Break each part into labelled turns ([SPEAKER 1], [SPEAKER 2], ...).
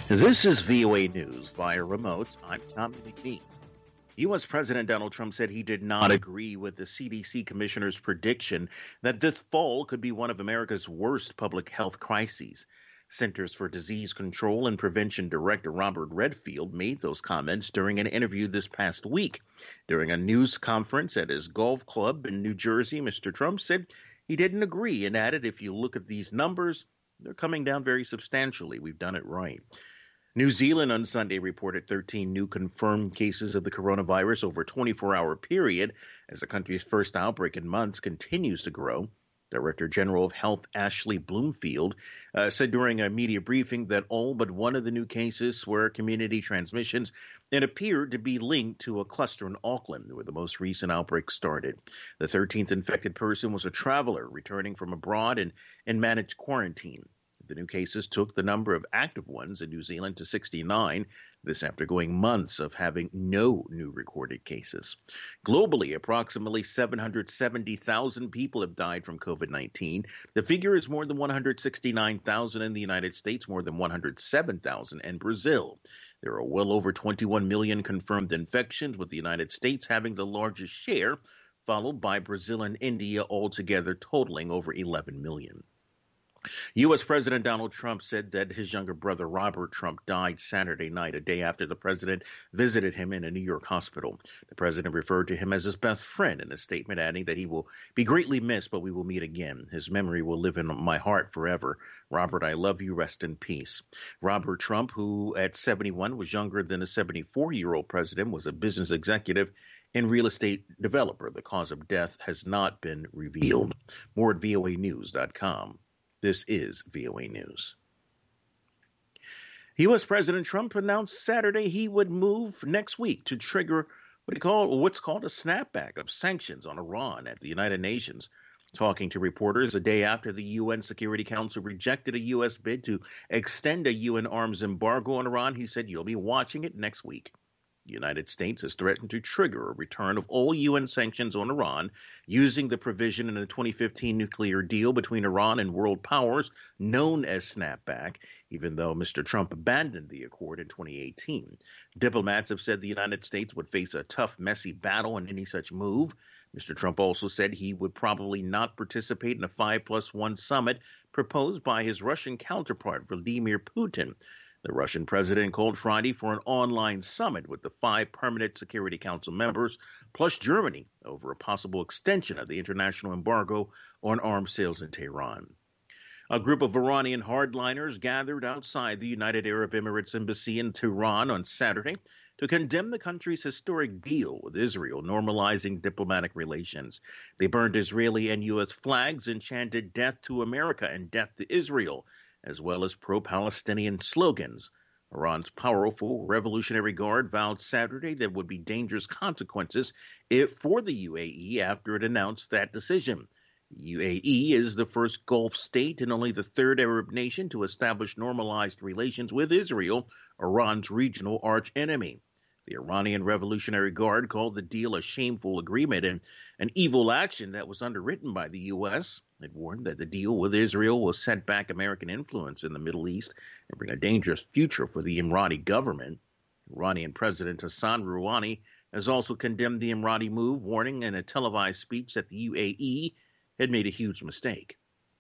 [SPEAKER 1] This is VOA News via remote. I'm Tommy McNeil. U.S. President Donald Trump said he did not agree with the CDC commissioner's prediction that this fall could be one of America's worst public health crises. Centers for Disease Control and Prevention Director Robert Redfield made those comments during an interview this past week. During a news conference at his golf club in New Jersey, Mr. Trump said he didn't agree and added, if you look at these numbers, they're coming down very substantially. We've done it right. New Zealand on Sunday reported 13 new confirmed cases of the coronavirus over a 24-hour period as the country's first outbreak in months continues to grow. Director General of Health Ashley Bloomfield said during a media briefing that all but one of the new cases were community transmissions and appeared to be linked to a cluster in Auckland, where the most recent outbreak started. The 13th infected person was a traveler returning from abroad and managed quarantine. The new cases took the number of active ones in New Zealand to 69, this after going months of having no new recorded cases. Globally, approximately 770,000 people have died from COVID-19. The figure is more than 169,000 in the United States, more than 107,000 in Brazil. There are well over 21 million confirmed infections, with the United States having the largest share, followed by Brazil and India, altogether totaling over 11 million. U.S. President Donald Trump said that his younger brother Robert Trump died Saturday night, a day after the president visited him in a New York hospital. The president referred to him as his best friend in a statement, adding that he will be greatly missed, but we will meet again. His memory will live in my heart forever. Robert, I love you. Rest in peace. Robert Trump, who at 71 was younger than the 74-year-old president, was a business executive and real estate developer. The cause of death has not been revealed. More at voanews.com. This is VOA News. U.S. President Trump announced Saturday he would move next week to trigger what's called a snapback of sanctions on Iran at the United Nations. Talking to reporters a day after the UN Security Council rejected a U.S. bid to extend a UN arms embargo on Iran, he said, "You'll be watching it next week." The United States has threatened to trigger a return of all UN sanctions on Iran using the provision in the 2015 nuclear deal between Iran and world powers known as snapback, even though Mr. Trump abandoned the accord in 2018. Diplomats have said the United States would face a tough, messy battle in any such move. Mr. Trump also said he would probably not participate in a 5+1 summit proposed by his Russian counterpart, Vladimir Putin. The Russian president called Friday for an online summit with the 5 permanent Security Council members, plus Germany, over a possible extension of the international embargo on arms sales in Tehran. A group of Iranian hardliners gathered outside the United Arab Emirates embassy in Tehran on Saturday to condemn the country's historic deal with Israel, normalizing diplomatic relations. They burned Israeli and U.S. flags and chanted "Death to America" and "Death to Israel," as well as pro-Palestinian slogans. Iran's powerful Revolutionary Guard vowed Saturday there would be dangerous consequences for the UAE after it announced that decision. The UAE is the first Gulf state and only the third Arab nation to establish normalized relations with Israel, Iran's regional archenemy. The Iranian Revolutionary Guard called the deal a shameful agreement and an evil action that was underwritten by the U.S. It warned that the deal with Israel will set back American influence in the Middle East and bring a dangerous future for the Emirati government. Iranian President Hassan Rouhani has also condemned the Emirati move, warning in a televised speech that the UAE had made a huge mistake.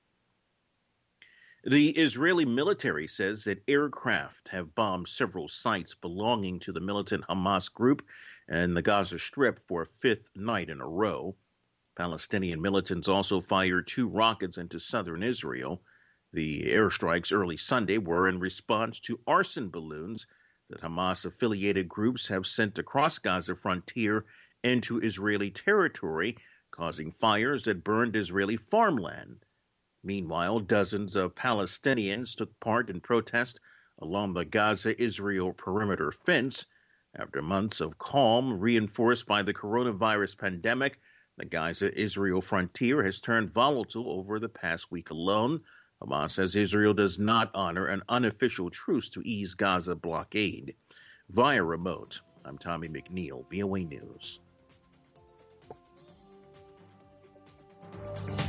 [SPEAKER 1] The Israeli military says that aircraft have bombed several sites belonging to the militant Hamas group in the Gaza Strip for a 5th night in a row. Palestinian militants also fired 2 rockets into southern Israel. The airstrikes early Sunday were in response to arson balloons that Hamas-affiliated groups have sent across Gaza frontier into Israeli territory, causing fires that burned Israeli farmland. Meanwhile, dozens of Palestinians took part in protest along the Gaza-Israel perimeter fence. After months of calm reinforced by the coronavirus pandemic, the Gaza-Israel frontier has turned volatile over the past week alone. Hamas says Israel does not honor an unofficial truce to ease Gaza blockade. Via remote, I'm Tommy McNeil, VOA News.